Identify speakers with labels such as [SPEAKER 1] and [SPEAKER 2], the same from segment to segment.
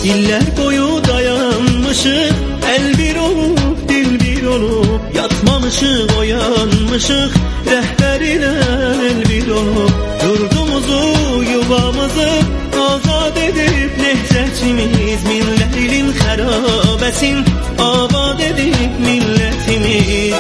[SPEAKER 1] İller boyu dayanmışıq, el bir olup, dil bir olup, yatmamışıq, oyanmışıq, rəhbər ilə el bir olup, yurdumuzu, yuvamızı azad edib nehrətimiz, millətin xərabəsin abad edib millətimiz.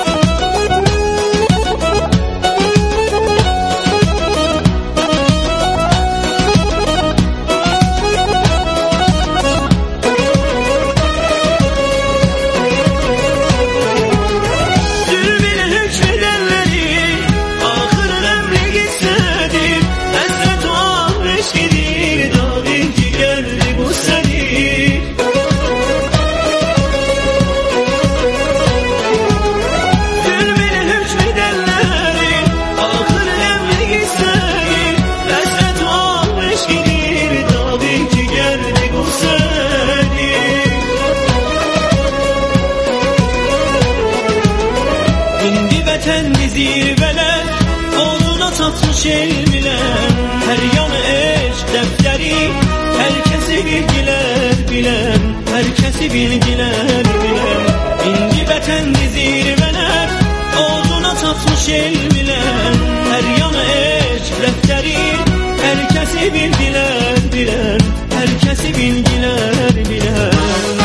[SPEAKER 1] Zirveler oluna çatmış elmilər, hər yanı eşq dəftəri, hər kəsi bilgilər bilən, hər kəsi bilgilər bilən. İndi vətənli zirvelər oluna çatmış elmilər, hər yanı eşq dəftəri, hər kəsi bilgilər bilən, hər kəsi bilgilər bilən.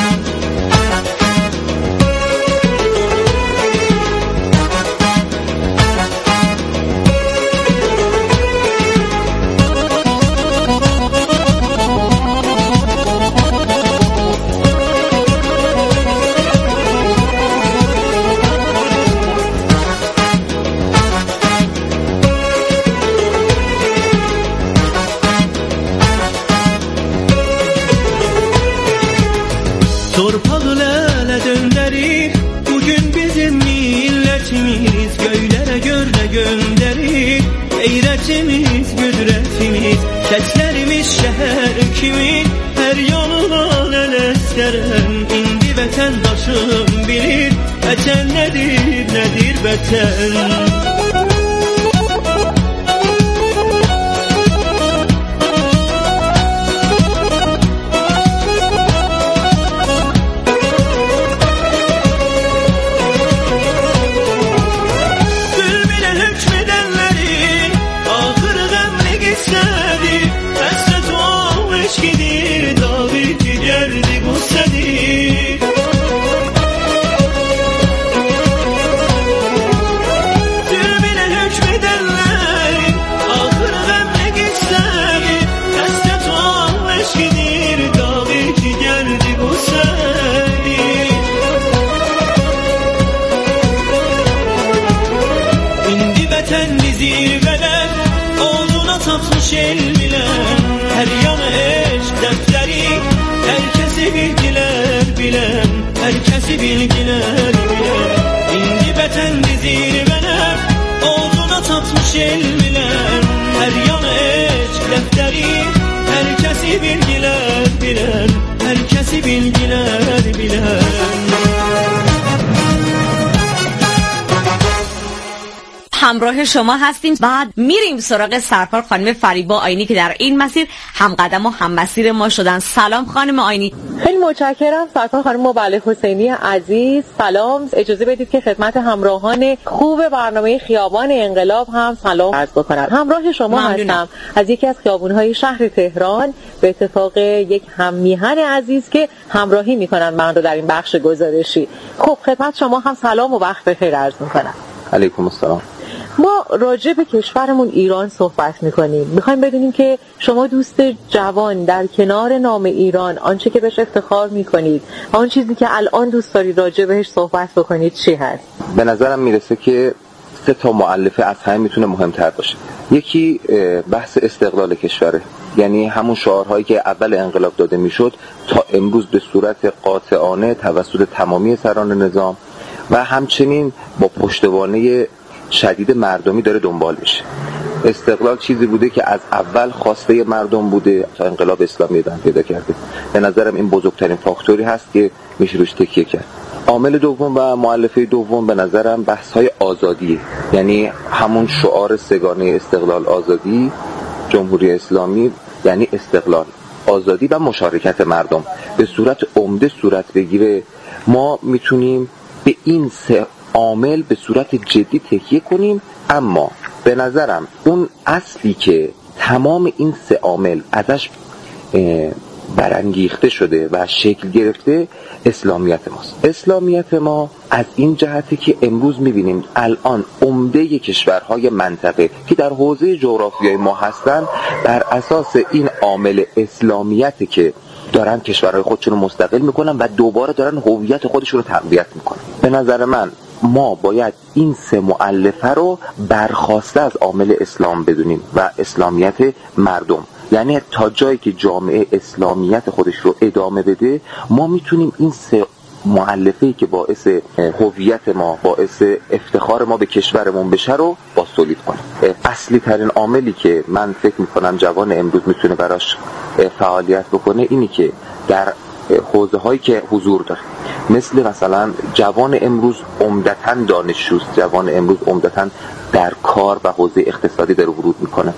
[SPEAKER 1] Torpağı lələ döndərir, bugün bizim millətimiz, göylərə görlə göndərir, qeyrətimiz, qüdrətimiz, səslərimiz şəhər kimi, hər yanına ələstərən, indi vətəndaşım bilir, vətən nədir, nədir vətən. Zirveler oluna çatmış elmilər, hər yanı eşq dəftəri, hər kəsi bilgilər bilən, hər kəsi bilgilər bilən. İndi vətənli zirvelər oluna çatmış elmilər, hər yanı eşq dəftəri, hər kəsi bilgilər bilən, hər kəsi bilgilər bilən.
[SPEAKER 2] همراه شما هستیم. بعد میریم سراغ سرکار خانم فریبا آینی که در این مسیر همقدم و هم مسیر ما شدن. سلام خانم آینی.
[SPEAKER 3] خیلی متشکرم سرکار خانم مبلغ حسینی عزیز. سلام، اجازه بدید که خدمت همراهان خوب برنامه خیابان انقلاب هم سلام عرض بکنم. همراه شما هستم از یکی از خیابان‌های شهر تهران، به اتفاق یک هم‌میهن عزیز که همراهی می‌کنن من رو در این بخش گزارشی. خب خدمت شما هم سلام و وقت بخیر عرض می‌کنم.
[SPEAKER 4] علیکم السلام.
[SPEAKER 3] ما راجع به کشورمون ایران صحبت میکنیم. میخوایم بدونیم که شما دوست جوان در کنار نام ایران آنچه که بهش افتخار میکنید، آن چیزی که الان دوست دارید راجع بهش صحبت بکنید چی هست؟
[SPEAKER 4] به نظرم میرسه که 3 تا مؤلفه از همه میتونه مهمتر باشه. یکی بحث استقلال کشوره، یعنی همون شعارهایی که اول انقلاب داده میشد تا امروز به صورت قاطعانه توسط تمامی سران نظام و همچنین با پشتوانه شدید مردمی داره دنبال میشه. استقلال چیزی بوده که از اول خواسته مردم بوده تا انقلاب اسلامی ادامه پیدا کرده. به نظرم این بزرگترین فاکتوری هست که میشه روش تکیه کرد. عامل دوم و مؤلفه دوم به نظرم بحث‌های آزادیه، یعنی همون شعار سگانه استقلال آزادی، جمهوری اسلامی یعنی استقلال، آزادی و مشارکت مردم. به صورت عمده صورت بگیره، ما میتونیم به این 3 عامل به صورت جدی تکیه کنیم. اما به نظرم اون اصلی که تمام این 3 عامل ازش برانگیخته شده و شکل گرفته اسلامیت ماست. اسلامیت ما از این جهتی که امروز میبینیم الان عمده کشورهای منطقه که در حوزه جغرافیای ما هستن بر اساس این عامل اسلامیت که دارن کشورهای خودشون رو مستقل میکنن و دوباره دارن هویت خودشون رو تقویت میکنن. به نظر من ما باید این 3 مؤلفه رو برخواسته از عامل اسلام بدونیم و اسلامیت مردم. یعنی تا جایی که جامعه اسلامیت خودش رو ادامه بده، ما میتونیم این 3 مؤلفه‌ای که باعث هویت ما، باعث افتخار ما به کشورمون بشه رو تولید کنیم. اصلی ترین عاملی که من فکر میکنم جوان امروز میتونه براش فعالیت بکنه اینی که در حوزه هایی که حضور داره، مثلا جوان امروز عمدتاً دانشجوست، جوان امروز عمدتاً در کار و حوزه اقتصادی داره ورود میکنه.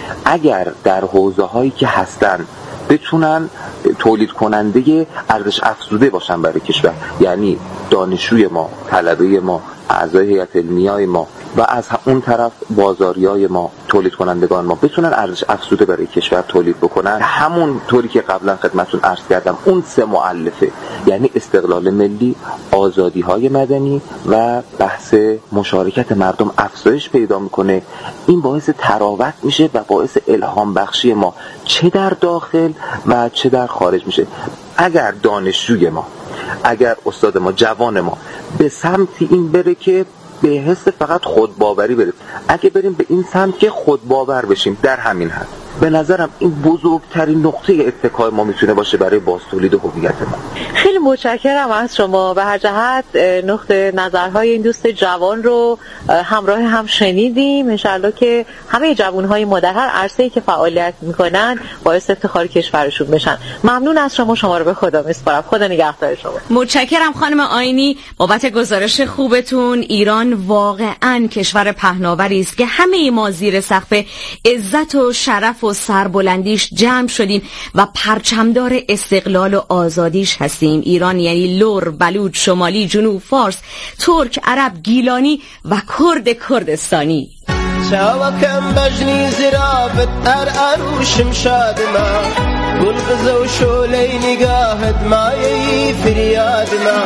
[SPEAKER 4] اگر در حوزه هایی که هستن بتونن تولید کننده ارزش افزوده باشن برای کشور، یعنی دانشجوی ما، طلبه ما، اعضای هیئت علمیه ما و از اون طرف بازاریای ما، تولید کنندگان ما بتونن ارزش افزوده برای کشور تولید بکنن، همون طوری که قبلا خدمتتون عرض کردم اون 3 مؤلفه، یعنی استقلال ملی، آزادی‌های مدنی و بحث مشارکت مردم افزایش پیدا میکنه. این باعث تراوت میشه و باعث الهام بخشی ما چه در داخل و چه در خارج میشه. اگر دانشجوی ما، اگر استاد ما، جوان ما به سمتی این بره که به حس فقط خودباوری بریم، اگه بریم به این سمت که خودباور بشیم در همین حد، به نظرم این بزرگترین نقطه اتکای ما میتونه باشه برای بازتولید هویت ما.
[SPEAKER 3] خیلی متشکرم از شما. به هر جهت نقطه نظرهای این دوست جوان رو همراه هم شنیدیم. انشالله که همه جوانهای ما در هر عرصه‌ای که فعالیت میکنن باعث افتخار کشورشون بشن. ممنون از شما. شما رو به خدا میسپارم. خدا نگهدار شما.
[SPEAKER 2] متشکرم خانم آینی بابت گزارش خوبتون. ایران واقعاً کشور پهناوری است که همه ما زیر سقف عزت و شرف و سربلندیش جمع شدیم و پرچمدار استقلال و آزادیش هستیم. ایران یعنی لر، بلوچ، شمالی، جنوب، فارس، ترک، عرب، گیلانی و کرد کردستانی.
[SPEAKER 1] چاوکم بجنی زرافت عروشم شادما گلغزه و شولی نگاهت مایه فریاد ما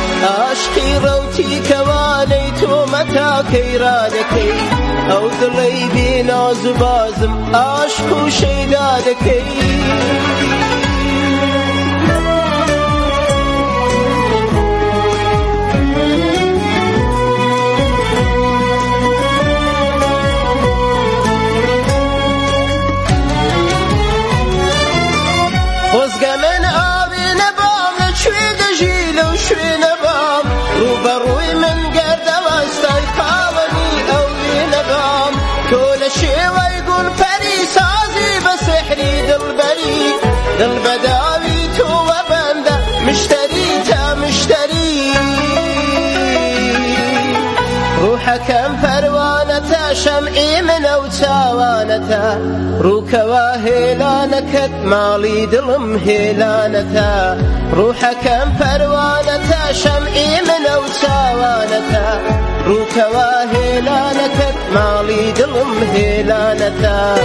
[SPEAKER 1] عاشقی روتی کوانی تو متا کیرانکی او دلی بی ناز و بازم عاشق و شیدادکی دل بداوی تو و بنده مشتری تا مشتری روحكم پروانتا شمعی من و تاوانتا روکوا هیلانکت مالی دلم هیلانتا روحكم پروانتا شمعی من و تاوانتا روکوا هیلانکت مالی دلم هیلانتا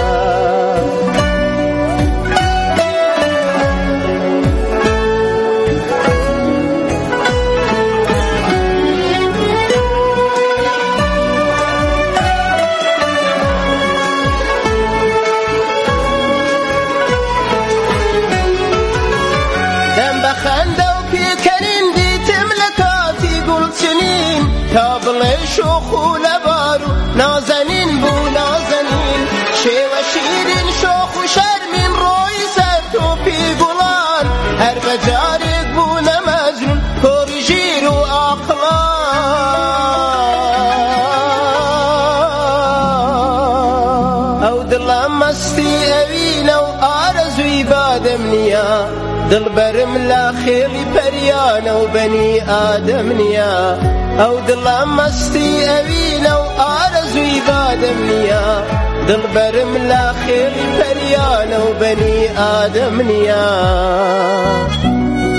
[SPEAKER 1] شوخ و لبارو نازنین بو نازنین شیو شیرین شوخ و شرمین روی سر تو پی گلان هر بجارک بو نمجنون کورجیر و اقلان او دلم مستی اوین و آرزوی بادم نیا دل برم لا خیلی پریان و بنی آدم نیا او دلم مستی اوین و آرزوی بادم نیا دل برم لا خیلی پریان و بنی آدم نیا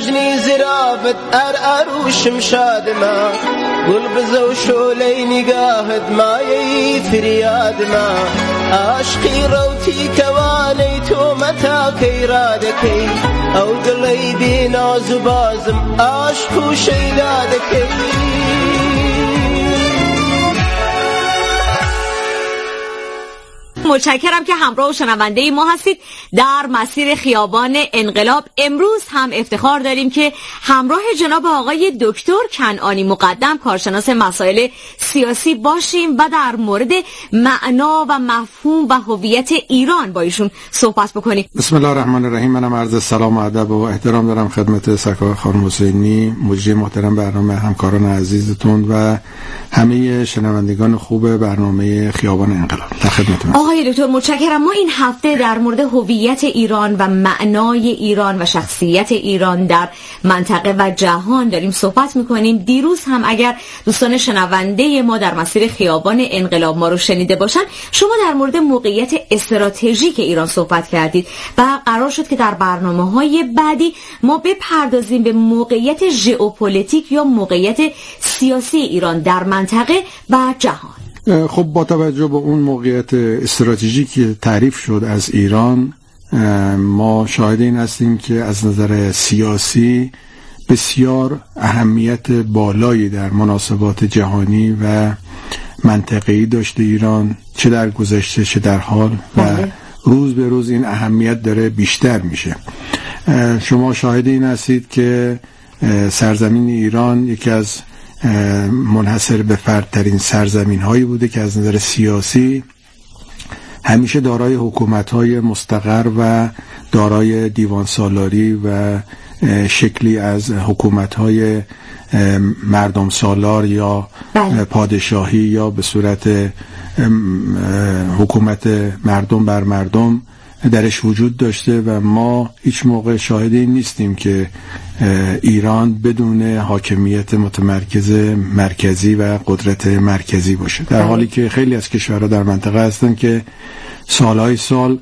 [SPEAKER 1] جنی زرافت اروشم شادما گل بزو شولی نگاهت مایه فریاد ما عاشقی روتی کوانی تو متا کی رادکی او دلی بی ناز و بازم عاشق و شیدادکی.
[SPEAKER 2] متشکرم که همراه و شنونده ما هستید در مسیر خیابان انقلاب. امروز هم افتخار داریم که همراه جناب آقای دکتر کنعانی مقدم کارشناس مسائل سیاسی باشیم و در مورد معنا و مفهوم و هویت ایران با ایشون صحبت بکنیم.
[SPEAKER 5] بسم الله الرحمن الرحیم. منم عرض سلام و ادب و احترام دارم خدمت سرکار خانم حسینی، مجری محترم برنامه، همکاران عزیزتون و همه شنوندگان خوب برنامه خیابان انقلاب. در خدمتتون.
[SPEAKER 2] آقای دکتر متشکرم. ما این هفته در مورد هویت ایران و معنای ایران و شخصیت ایران در منطقه و جهان داریم صحبت میکنیم. دیروز هم اگر دوستان شنونده ما در مسیر خیابان انقلاب ما رو شنیده باشن، شما در مورد موقعیت استراتژیک ایران صحبت کردید و قرار شد که در برنامه‌های بعدی ما بپردازیم به موقعیت ژئوپلیتیک یا موقعیت سیاسی ایران در منطقه و جهان.
[SPEAKER 5] خب با توجه به اون موقعیت استراتژیک که تعریف شد از ایران، ما شاهد این هستیم که از نظر سیاسی بسیار اهمیت بالایی در مناسبات جهانی و منطقه‌ای داشته ایران، چه در گذشته چه در حال، و روز به روز این اهمیت داره بیشتر میشه. شما شاهد این هستید که سرزمین ایران یکی از منحصر به فردترین سرزمین هایی بوده که از نظر سیاسی همیشه دارای حکومت های مستقر و دارای دیوان سالاری و شکلی از حکومت های مردم سالار یا پادشاهی یا به صورت حکومت مردم بر مردم درش وجود داشته و ما هیچ موقع شاهد این نیستیم که ایران بدون حاکمیت متمرکز مرکزی و قدرت مرکزی باشه، در حالی که خیلی از کشورها در منطقه هستن که سالهای سال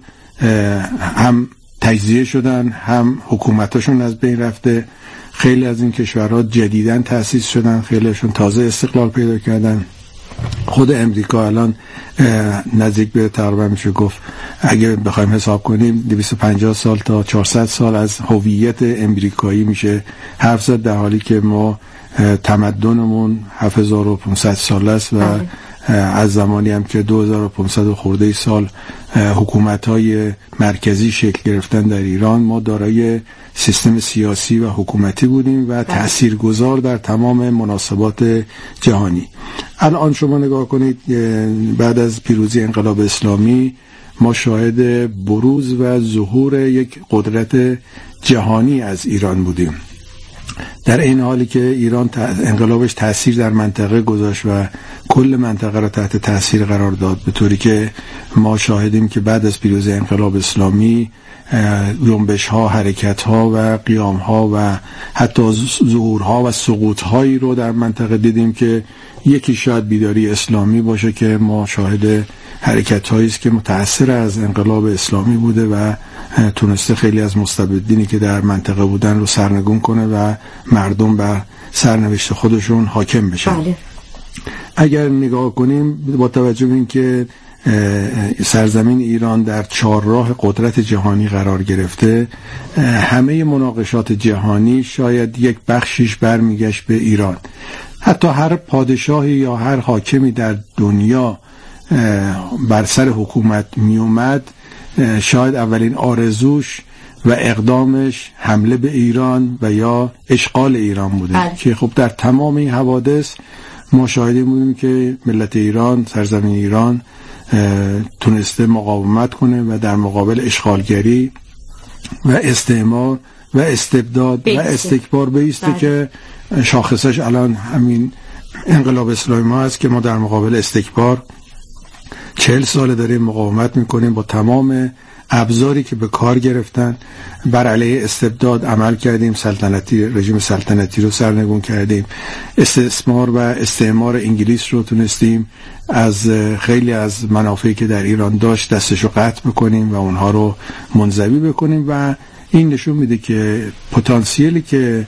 [SPEAKER 5] هم تجزیه شدن، هم حکومتاشون از بین رفته. خیلی از این کشورها جدیداً تأسیس شدن، خیلیشون تازه استقلال پیدا کردن. خود امریکا الان نزدیک به تقریبا میشه گفت اگه بخوایم حساب کنیم 250 سال تا 400 سال از هویت امریکایی میشه حرف زد، در حالی که ما تمدنمون 7500 سال است و از زمانی هم که 2500 خورده سال حکومت‌های مرکزی شکل گرفتن در ایران، ما دارای سیستم سیاسی و حکومتی بودیم و تاثیرگذار در تمام مناسبات جهانی. الان شما نگاه کنید، بعد از پیروزی انقلاب اسلامی ما شاهد بروز و ظهور یک قدرت جهانی از ایران بودیم، در این حالی که ایران انقلابش تأثیر در منطقه گذاشت و کل منطقه را تحت تأثیر قرار داد، به طوری که ما شاهدیم که بعد از پیروزی انقلاب اسلامی جنبش ها، حرکت ها و قیام ها و حتی ظهورها و سقوط هایی رو در منطقه دیدیم که یکی شاید بیداری اسلامی باشه که ما شاهد حرکت هایی است که متأثر از انقلاب اسلامی بوده و تونسته خیلی از مستبدینی که در منطقه بودن رو سرنگون کنه و مردم بر سرنوشت خودشون حاکم بشن. اگر نگاه کنیم با توجه به اینکه سرزمین ایران در چهارراه قدرت جهانی قرار گرفته، همه مناقشات جهانی شاید یک بخشیش برمیگشت به ایران. حتی هر پادشاهی یا هر حاکمی در دنیا بر سر حکومت می اومد، شاید اولین آرزوش و اقدامش حمله به ایران و یا اشغال ایران بوده که خب در تمام این حوادث ما شاهدیم بودیم که ملت ایران، سرزمین ایران تونسته مقاومت کنه و در مقابل اشغالگری و استعمار و استبداد و استکبار بایسته که شاخصش الان همین انقلاب اسلامی ما هست که ما در مقابل استکبار 40 سال داریم مقاومت میکنیم، با تمام ابزاری که به کار گرفتن بر علیه استبداد عمل کردیم، رژیم سلطنتی رو سرنگون کردیم، استثمار و استعمار انگلیس رو تونستیم از خیلی از منافعی که در ایران داشت دستشو قطع بکنیم و اونها رو منزوی بکنیم و این نشون میده که پتانسیلی که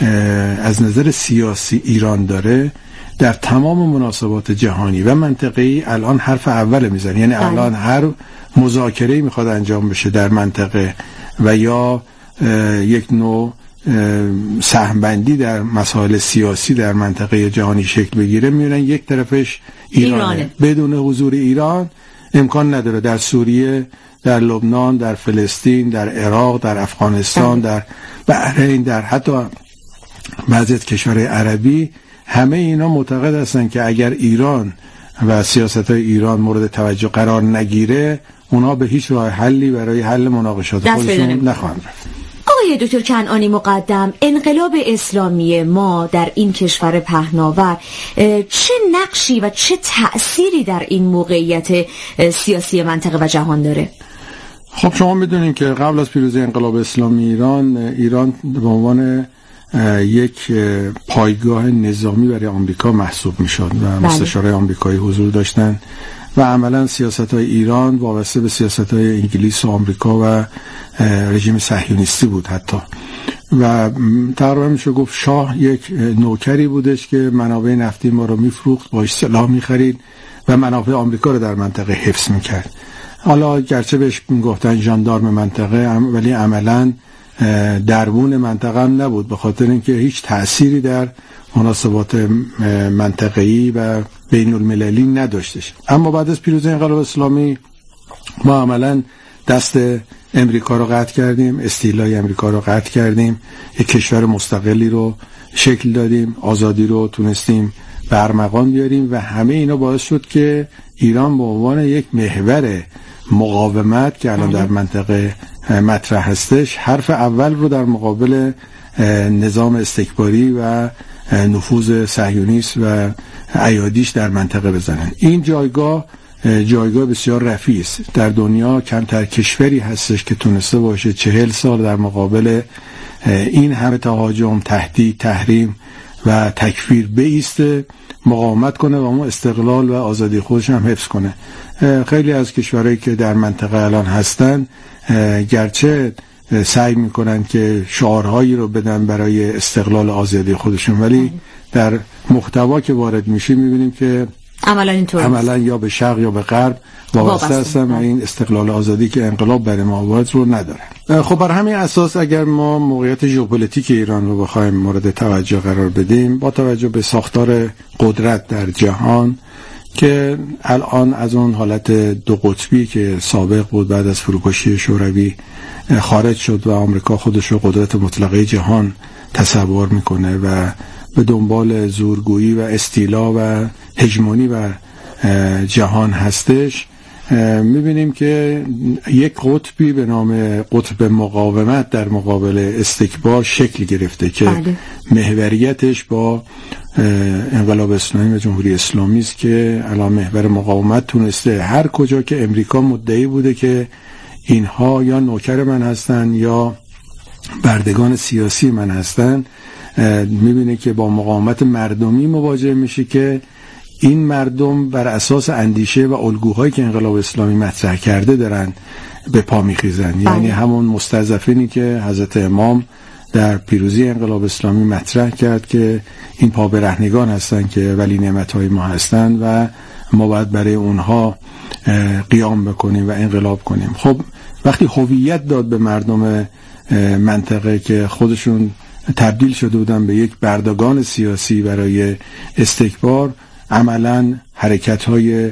[SPEAKER 5] از نظر سیاسی ایران داره در تمام مناسبات جهانی و منطقه‌ای الان حرف اول میزنه. یعنی الان هر مذاکره‌ای میخواد انجام بشه در منطقه و یا یک نوع سهم‌بندی در مسائل سیاسی در منطقه جهانی شکل بگیره، میبینن یک طرفش ایرانه. بدون حضور ایران امکان نداره. در سوریه، در لبنان، در فلسطین، در عراق، در افغانستان، در بحرین، در حتی بعضی از کشورهای عربی، همه اینا معتقد هستن که اگر ایران و سیاست‌های ایران مورد توجه قرار نگیره، اونا به هیچ راه حلی برای حل مناقشات خودشون نخواهند رفت.
[SPEAKER 2] آقای دکتر کنعانی مقدم، انقلاب اسلامی ما در این کشور پهناور چه نقشی و چه تأثیری در این موقعیت سیاسی منطقه و جهان داره؟
[SPEAKER 5] خب شما میدونین که قبل از پیروزی انقلاب اسلامی ایران به عنوان یک پایگاه نظامی برای آمریکا محسوب میشد و مستشارای آمریکایی حضور داشتن و عملا سیاست‌های ایران وابسته به سیاست‌های انگلیس و آمریکا و رژیم صهیونیستی بود حتی. و تقریبا میشه گفت شاه یک نوکری بودش که منابع نفتی ما رو میفروخت، باش سلاح میخرید و منافع آمریکا رو در منطقه حفظ میکرد. حالا گرچه بهش میگفتن ژاندارم منطقه، ولی عملاً دربون منطقه هم نبود، به خاطر اینکه هیچ تأثیری در مناسبات منطقه‌ای و بین المللی نداشتش. اما بعد از پیروزی انقلاب اسلامی ما عملاً دست امریکا رو قطع کردیم، استیلای امریکا رو قطع کردیم، یک کشور مستقلی رو شکل دادیم، آزادی رو تونستیم به ارمغان بیاریم و همه اینا باعث شد که ایران به عنوان یک محور مقاومت که الان در منطقه مطرح هستش، حرف اول رو در مقابل نظام استکباری و نفوذ صهیونیست و ایادیش در منطقه بزنن. این جایگاه بسیار رفیع است. در دنیا کمتر کشوری هستش که تونسته باشه 40 سال در مقابل این همه تهاجم، تهدید، تحریم و تکفیر بایسته، مقاومت کنه و اون استقلال و آزادی خودش هم حفظ کنه. خیلی از کشورهایی که در منطقه الان هستن گرچه سعی میکنن که شعارهایی رو بدن برای استقلال آزادی خودشون، ولی در محتوا که وارد میشه میبینیم که عملا یا به شرق یا به غرب وابسته هستن و این استقلال آزادی که انقلاب برای ما آورد رو ندارن. خب بر همین اساس اگر ما موقعیت ژئوپلیتیک ایران رو بخوایم مورد توجه قرار بدیم، با توجه به ساختار قدرت در جهان که الان از اون حالت دو قطبی که سابق بود بعد از فروپاشی شوروی خارج شد و آمریکا خودش رو قدرت مطلقه جهان تصور میکنه و به دنبال زورگویی و استیلا و هژمونی بر جهان هستش، میبینیم که یک قطبی به نام قطب مقاومت در مقابل استکبار شکل گرفته که محوریتش با انقلاب اسلامی و جمهوری اسلامی است که الان محور مقاومت تونسته هر کجا که امریکا مدعی بوده که اینها یا نوکر من هستن یا بردگان سیاسی من هستن، میبینه که با مقاومت مردمی مواجه میشه که این مردم بر اساس اندیشه و الگوهایی که انقلاب اسلامی مطرح کرده دارن به پا میخیزن. یعنی همون مستضعفینی که حضرت امام در پیروزی انقلاب اسلامی مطرح کرد که این پا برهنگان هستن که ولی نعمتهای ما هستن و ما باید برای اونها قیام بکنیم و انقلاب کنیم. خب وقتی هویت داد به مردم منطقه که خودشون تبدیل شده بودن به یک بردگان سیاسی برای استکبار، عملاً حرکت‌های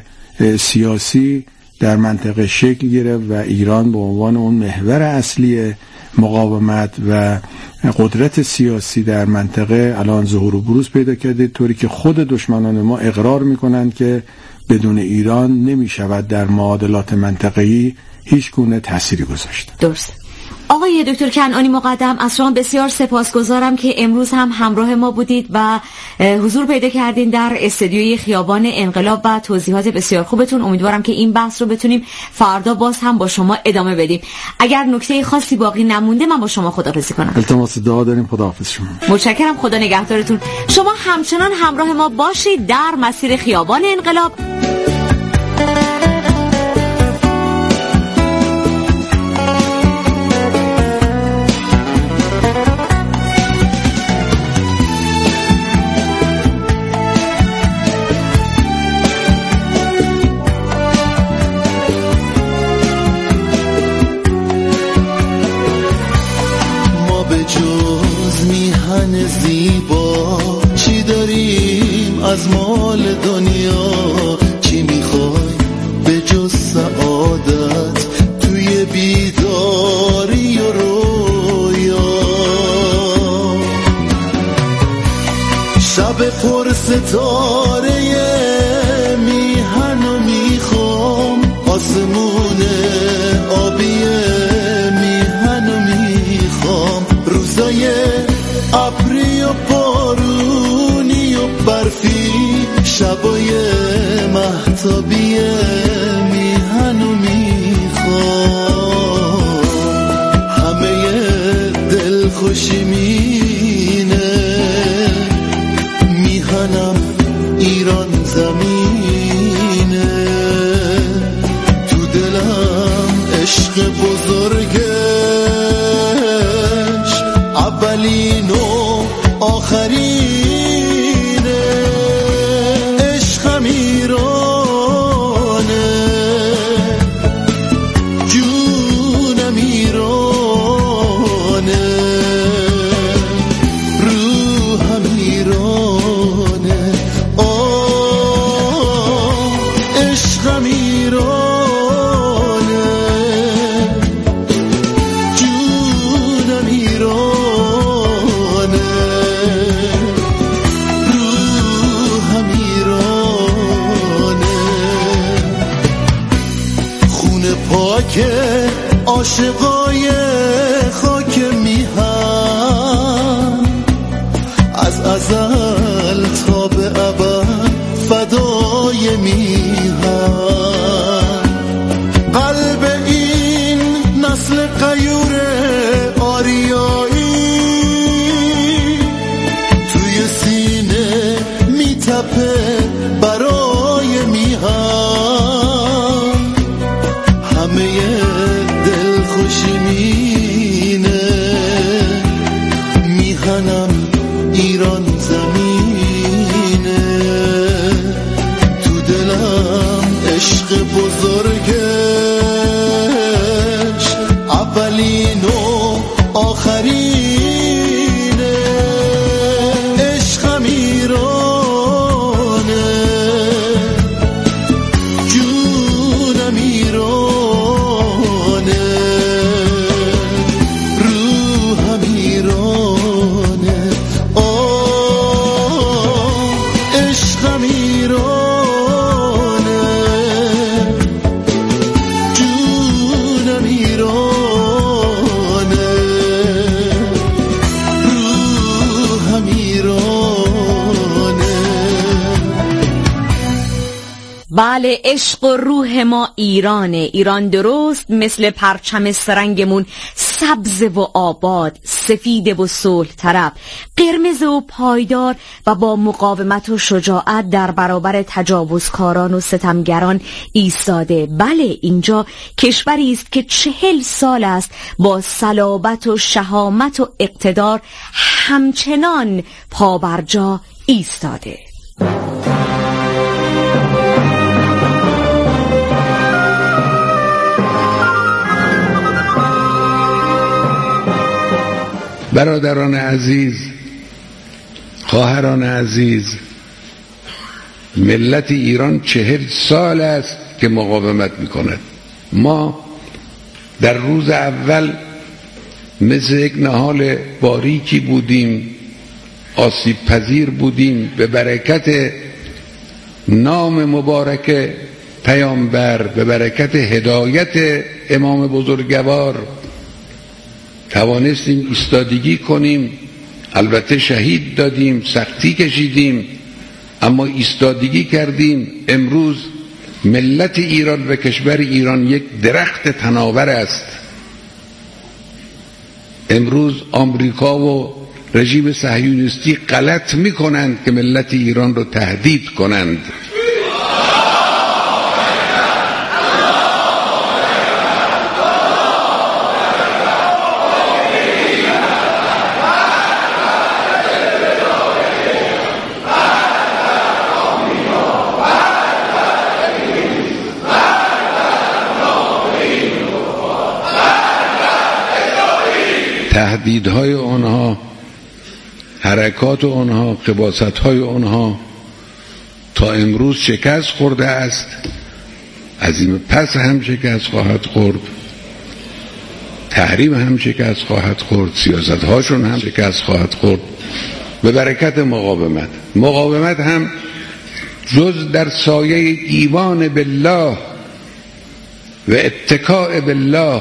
[SPEAKER 5] سیاسی در منطقه شکل گرفت و ایران به عنوان اون محور اصلی مقاومت و قدرت سیاسی در منطقه الان ظهور و بروز پیدا کرده، طوری که خود دشمنان ما اقرار می‌کنند که بدون ایران نمی‌شود در معادلات منطقه‌ای هیچ گونه تأثیری گذاشت.
[SPEAKER 2] درست. آقای دکتر کنعانی مقدم، از شما بسیار سپاسگزارم که امروز هم همراه ما بودید و حضور پیدا کردین در استودیوی خیابان انقلاب و توضیحات بسیار خوبتون. امیدوارم که این بحث رو بتونیم فردا باز هم با شما ادامه بدیم. اگر نکته خاصی باقی نمونده من با شما خداحافظی کنم.
[SPEAKER 5] التماس دعا داریم. خداحافظ شما.
[SPEAKER 2] متشکرم. خدا نگهدارتون. شما همچنان همراه ما باشید در مسیر خیابان انقلاب.
[SPEAKER 6] ستاره میهن و میخوام، آسمون آبی میهن و میخوام، روزای ابری و بارونی و برفی، شبای مهتابی میهن و میخوام، همه دل خوشی مینه، میهنم ایران زمینه، تو دلم عشق بزرگش اولین و آخرینه، عشقم ایرانه، جونم ایرانه، روحم ایرانه، عشقم ایرانه، جونم ایرانه، روحم ایرانه، خون پاک عاشقای خاک میهن، از ازل تا به ابد فدای میهن، قلب این نسل غیور آریایی توی سینه میتپه برای میهن، همه دل خوشی مینه، میهنم ایران زمینه، تو دلم عشق بزرگش اولین و آخرینه، عشقم ایرانه، جونم ایرانه، روحم ایرانه، عشقم ایرانه، جونم ایرانه، روحم ایرانه.
[SPEAKER 2] بله، عشق و روح ما ایرانه. ایران درست مثل پرچم سرنگمون سبز و آباد، سفید و صلح طلب، قرمز و پایدار و با مقاومت و شجاعت در برابر تجاوزکاران و ستمگران ایستاده. بله، اینجا کشوری است که 40 سال است با صلابت و شهامت و اقتدار همچنان پابرجا ایستاده.
[SPEAKER 7] برادران عزیز، خواهران عزیز، ملت ایران 40 سال است که مقاومت میکند. ما در روز اول مثل یک نهال باریکی بودیم، آسیب پذیر بودیم. به برکت نام مبارک پیامبر، به برکت هدایت امام بزرگوار توانستیم ایستادگی کنیم. البته شهید دادیم، سختی کشیدیم، اما ایستادگی کردیم. امروز ملت ایران و کشور ایران یک درخت تناور است. امروز آمریکا و رژیم صهیونیستی غلط میکنند که ملت ایران رو تهدید کنند. تهدیدهای آنها، حرکات آنها، خباثتهای آنها تا امروز شکست خورده است، از این پس هم شکست خواهد خورد. تحریم هم شکست خواهد خورد، سیاستهاشون هم شکست خواهد خورد به برکت مقاومت هم جز در سایه ایمان بالله و اتکاء بالله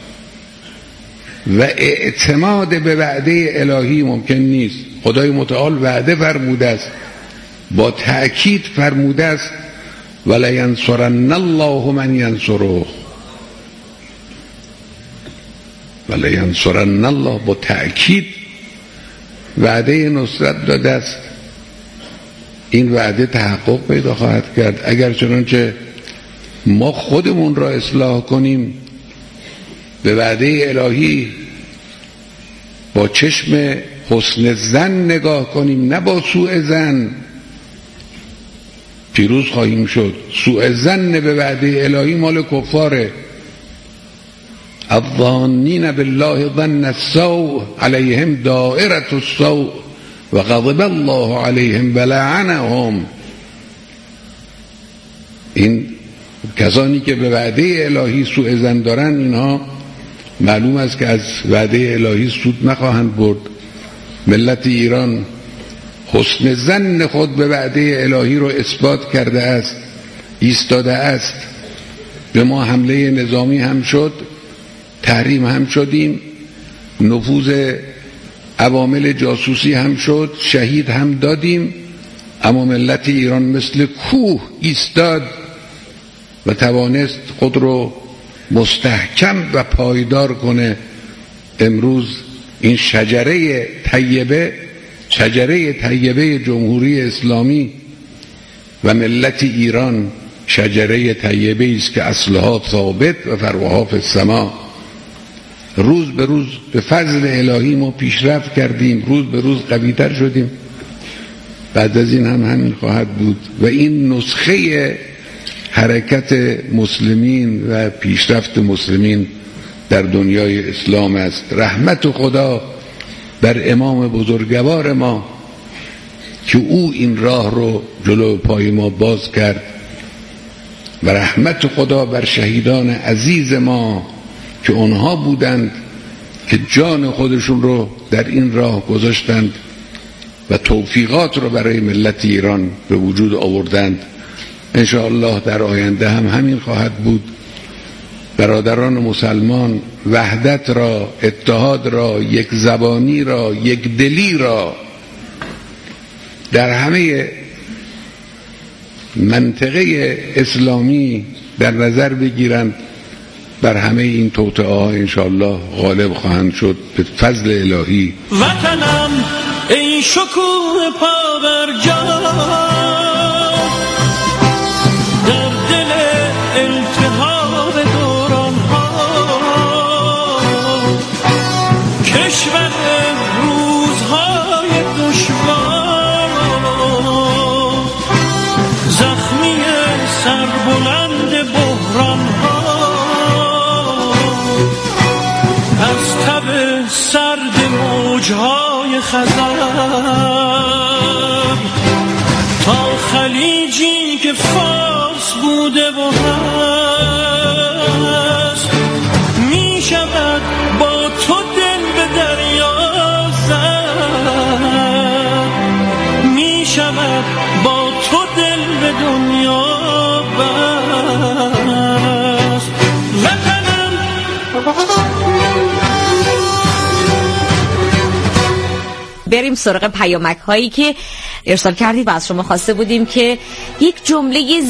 [SPEAKER 7] و اعتماد به وعده الهی ممکن نیست. خدای متعال وعده فرموده است، با تأکید فرموده است ولینصرن الله من ینصره، ولینصرن الله، با تأکید وعده نصرت داده است. این وعده تحقق پیدا خواهد کرد اگر چنانچه ما خودمون را اصلاح کنیم، به وعده الهی با چشم حسن ظن نگاه کنیم، نه با سوء ظن، پیروز خواهیم شد. سوء ظن به وعده الهی مال کفاره. الظانین بالله ظن السوء علیهم دائرة السوء و غضب الله علیهم و لعنهم. این کسانی که به وعده الهی سوء ظن دارن، اینها معلوم است که از وعده الهی سود نخواهند برد. ملت ایران حسن ظن خود به وعده الهی رو اثبات کرده است، ایستاده است. به ما حمله نظامی هم شد، تحریم هم شدیم، نفوذ عوامل جاسوسی هم شد، شهید هم دادیم، اما ملت ایران مثل کوه ایستاد و توانست خود رو مستحکم و پایدار کنه. امروز این شجره طیبه جمهوری اسلامی و ملت ایران شجره طیبه است که اصلها ثابت و فروعها فی السماء. روز به روز به فضل الهی ما پیشرفت کردیم، روز به روز قوی‌تر شدیم. بعد از این هم همین خواهد بود و این نسخه حرکت مسلمین و پیشرفت مسلمین در دنیای اسلام است. رحمت خدا بر امام بزرگوار ما که او این راه رو جلو پای ما باز کرد و رحمت خدا بر شهیدان عزیز ما که اونها بودند که جان خودشون رو در این راه گذاشتند و توفیقات رو برای ملت ایران به وجود آوردند. انشاءالله در آینده هم همین خواهد بود. برادران مسلمان وحدت را، اتحاد را، یک زبانی را، یک دلی را در همه منطقه اسلامی در نظر بگیرند. بر همه این توطئه ها انشاءالله غالب خواهند شد به فضل الهی.
[SPEAKER 8] وطنم ای شکوه پابرجا، در دل التهاب دوران ها، کشور روزهای دشوار، زخمی سربلند بحران ها، از تب سرد موجهای خزر تا خلیجی که فارس بوده و هست، می شود با تو دل به دریا زد، می شود با تو دل به دنیا بست. وطنم
[SPEAKER 2] بریم سراغ پیامک هایی که ارسال کردید و از شما خواسته بودیم که یک جمله